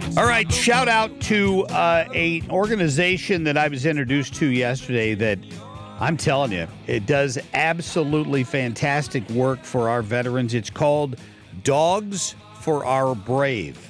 All right, shout out to an organization that I was introduced to yesterday that I'm telling you, it does absolutely fantastic work for our veterans. It's called Dogs for Our Brave.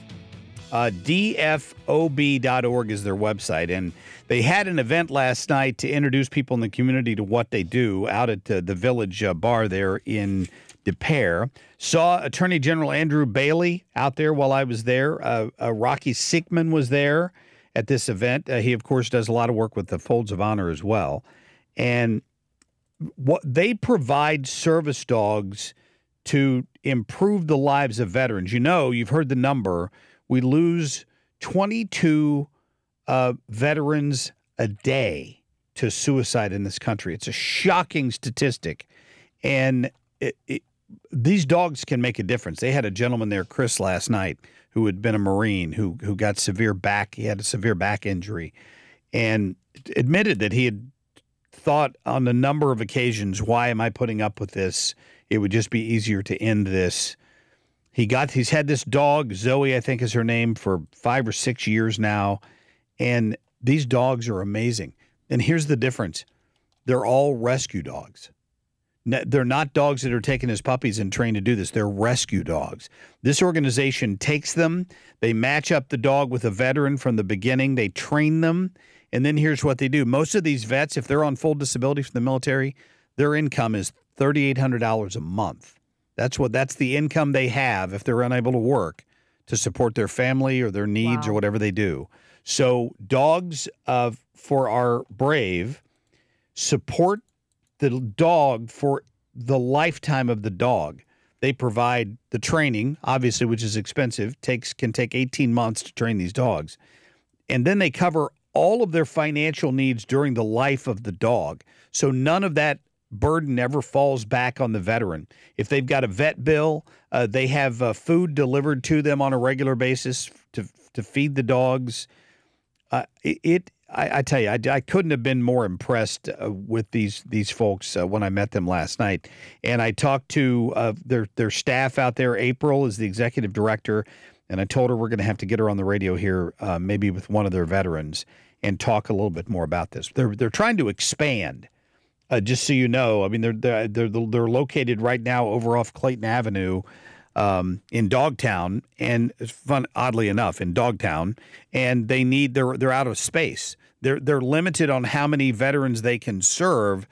DFOB.org is their website, and they had an event last night to introduce people in the community to what they do out at the Village Bar there in Des Peres. Saw Attorney General Andrew Bailey out there while I was there. Rocky Sickman was there at this event. He, of course, does a lot of work with the Folds of Honor as well. And what they provide service dogs to improve the lives of veterans. You know, you've heard the number. We lose 22 veterans a day to suicide in this country. It's a shocking statistic. And these dogs can make a difference. They had a gentleman there, Chris, last night, who had been a Marine, who got he had a severe back injury, and admitted that he had thought on a number of occasions, why am I putting up with this? It would just be easier to end this. He's had this dog, Zoe, I think is her name, for 5 or 6 years now. And these dogs are amazing. And here's the difference. They're all rescue dogs. They're not dogs that are taken as puppies and trained to do this. They're rescue dogs. This organization takes them. They match up the dog with a veteran from the beginning. They train them. And then here's what they do. Most of these vets, if they're on full disability from the military, their income is $3,800 a month. That's the income they have if they're unable to work to support their family or their needs or whatever they do. So Dogs for Our Brave support the dog for the lifetime of the dog. They provide the training, obviously, which is expensive. Can take 18 months to train these dogs. And then they cover all of their financial needs during the life of the dog. So none of that burden ever falls back on the veteran. If they've got a vet bill, they have food delivered to them on a regular basis to feed the dogs. I tell you, I couldn't have been more impressed with these folks when I met them last night. And I talked to their staff out there. April is the executive director, and I told her we're going to have to get her on the radio here, maybe with one of their veterans, and talk a little bit more about this. They're trying to expand. Just so you know, I mean, they're located right now over off Clayton Avenue in Dogtown, and it's fun, oddly enough, in Dogtown, and they're out of space. They're limited on how many veterans they can serve,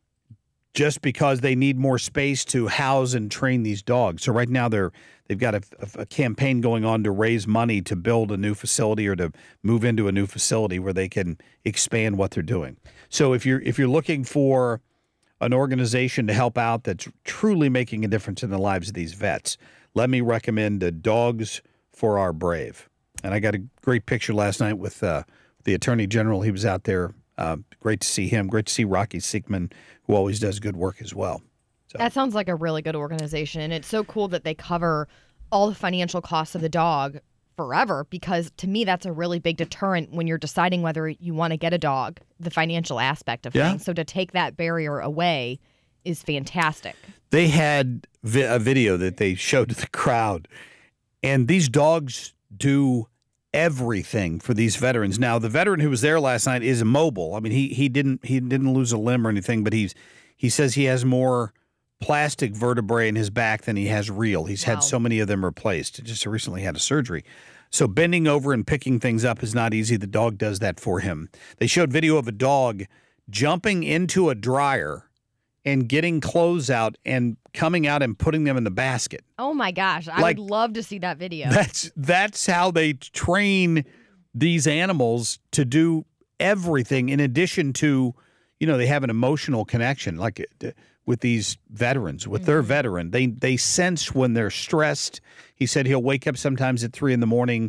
just because they need more space to house and train these dogs. So right now they've got a campaign going on to raise money to build a new facility or to move into a new facility where they can expand what they're doing. So if you're looking for an organization to help out that's truly making a difference in the lives of these vets, let me recommend Dogs for Our Brave. And I got a great picture last night with the Attorney General. He was out there. Great to see him. Great to see Rocky Sickman, who always does good work as well. So. That sounds like a really good organization. And it's so cool that they cover all the financial costs of the dog forever, because to me, that's a really big deterrent when you're deciding whether you want to get a dog, the financial aspect of things. So to take that barrier away is fantastic. They had a video that they showed to the crowd, and these dogs do everything for these veterans. Now, the veteran who was there last night is immobile. I mean, he didn't lose a limb or anything, but he says he has more plastic vertebrae in his back than he has real. He's had so many of them replaced. He just recently had a surgery. So bending over and picking things up is not easy. The dog does that for him. They showed video of a dog jumping into a dryer and getting clothes out and coming out and putting them in the basket. Oh my gosh, I would love to see that video. That's how they train these animals to do everything, in addition to, they have an emotional connection, like with these veterans, with their veteran. They sense when they're stressed. He said he'll wake up sometimes at 3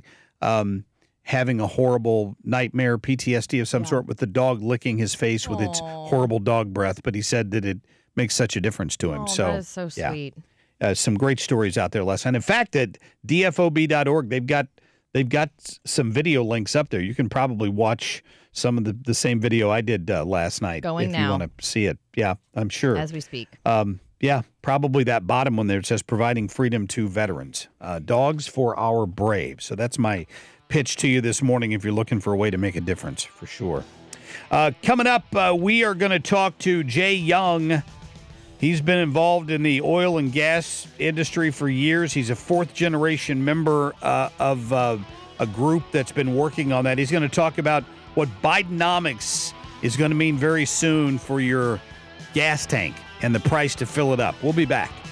a.m, having a horrible nightmare, PTSD of some sort, with the dog licking his face with its horrible dog breath. But he said that it makes such a difference to him. That is so sweet. Some great stories out there last night. In fact, at DFOB.org, they've got some video links up there. You can probably watch some of the same video I did last night if you want to see it. Yeah, I'm sure. As we speak. Yeah, probably that bottom one there. It says providing freedom to veterans. Dogs for Our Brave. So that's my pitch to you this morning if you're looking for a way to make a difference, for sure. Coming up, we are going to talk to Jay Young. He's been involved in the oil and gas industry for years. He's a fourth-generation member of a group that's been working on that. He's going to talk about what Bidenomics is going to mean very soon for your gas tank and the price to fill it up. We'll be back.